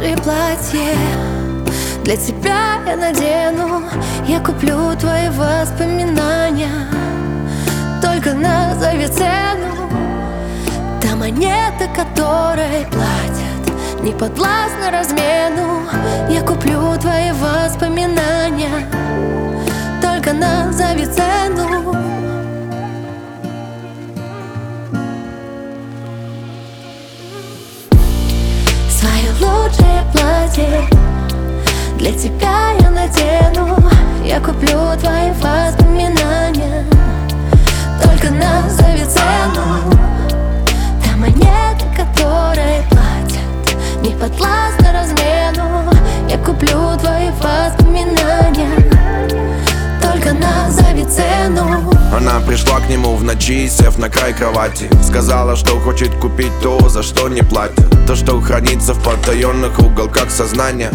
лучшее платье для тебя я надену. Я куплю твои воспоминания, только назови цену. Та монета, которой платят, не подвластна размену. Я куплю твои воспоминания, только назови цену. Свое лучшее платье для тебя я надену. Я куплю твои воспоминания, только назови цену. Та монета, которой платят, не подвластна размену. Я куплю твои воспоминания, только назови цену. Она пришла к нему в ночи, сев на край кровати. Сказала, что хочет купить то, за что не платят. То, что хранится в потаенных уголках сознания,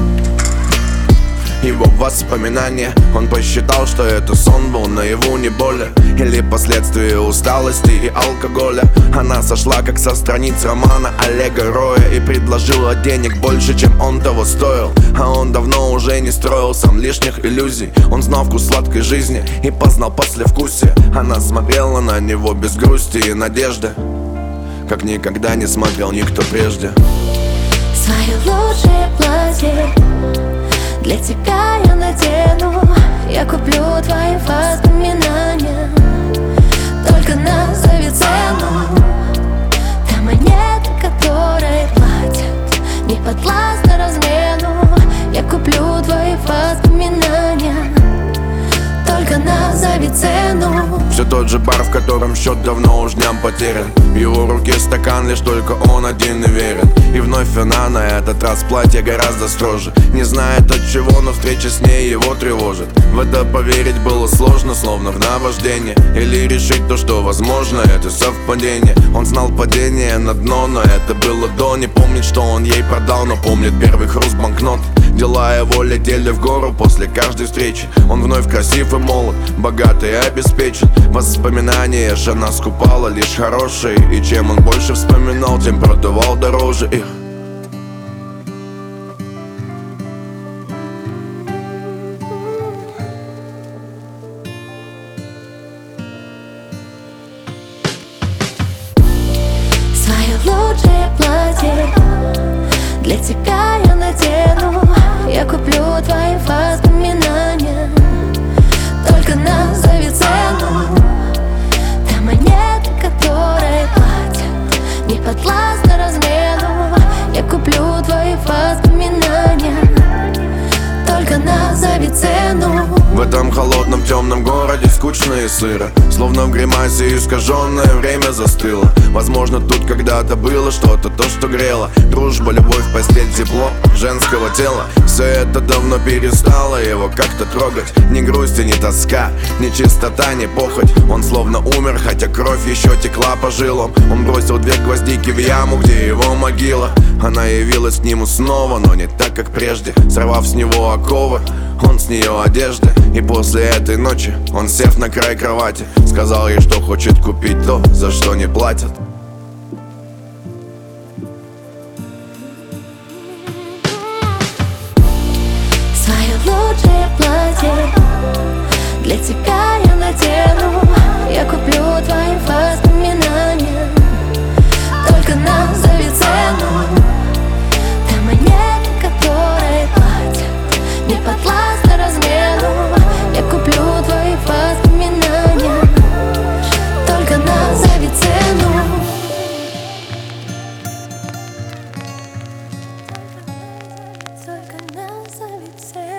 его воспоминания. Он посчитал, что это сон был наяву, не более, или последствия усталости и алкоголя. Она сошла как со страниц романа Олега Роя и предложила денег больше, чем он того стоил. А он давно уже не строил сам лишних иллюзий. Он знал вкус сладкой жизни и познал послевкусие. Она смотрела на него без грусти и надежды, как никогда не смотрел никто прежде. Свое лучшее платье для тебя я надену. Я куплю твои воспоминания, только назови цену. Та монета, которой платят, не подвластна размену. Я куплю твои воспоминания, только назови цену. Все тот же бар, в котором счет давно уж дням потерян. В его руке стакан, лишь только он один и верен. И вновь она, на этот раз платье гораздо строже. Не знает от чего, но встреча с ней его тревожит. В это поверить было сложно, словно в наваждение. Или решить то, что возможно, это совпадение. Он знал падение на дно, но это было до. Не помнит, что он ей продал, но помнит первый хруст банкнот. Дела его летели в гору после каждой встречи. Он вновь красив и молод, богатый и обеспечен. Воспоминания же она скупала лишь хорошие. И чем он больше вспоминал, тем продавал дороже их. Свое лучшее платье для тебя я надену. Я куплю твои воспоминания, только назови цену. Та монета, которой платят, не подвластна размену. Я куплю твои воспоминания, только назови цену. В этом холодном темном городе скучно и сыро, словно в гримасе искаженное время застыло. Возможно, тут когда-то было что-то, то, что грело. Дружба, любовь, постель, тепло женского тела. Все это давно перестало его как-то трогать. Ни грусть и ни тоска, ни чистота, ни похоть. Он словно умер, хотя кровь еще текла по жилам. Он бросил 2 гвоздики в яму, где его могила. Она явилась к нему снова, но не так, как прежде. Сорвав с него оковы, он с нее одежды. И после этой ночи он, сев на край кровати, сказал ей, что хочет купить то, за что не платят. Свое лучшее платье для тебя я надену. Я куплю твои воспоминания, только назови цену. Та монета, которой платят, не подвластна размену. Я куплю твои воспоминания, только назови цену. Только назови цену.